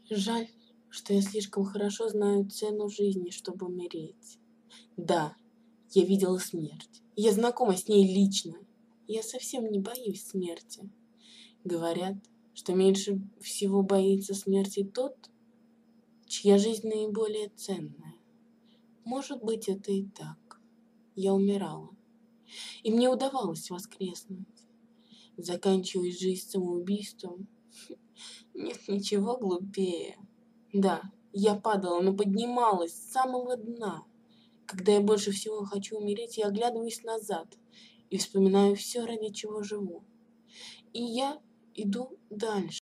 Жаль, что я слишком хорошо знаю цену жизни, чтобы умереть. Да, я видела смерть. Я знакома с ней лично. Я совсем не боюсь смерти. Говорят, что меньше всего боится смерти тот, чья жизнь наиболее ценная. Может быть, это и так. Я умирала, и мне удавалось воскреснуть. Заканчивать жизнь самоубийством? Нет ничего глупее. Да, я падала, но поднималась с самого дна. Когда я больше всего хочу умереть, я оглядываюсь назад и вспоминаю все, ради чего живу. И я иду дальше.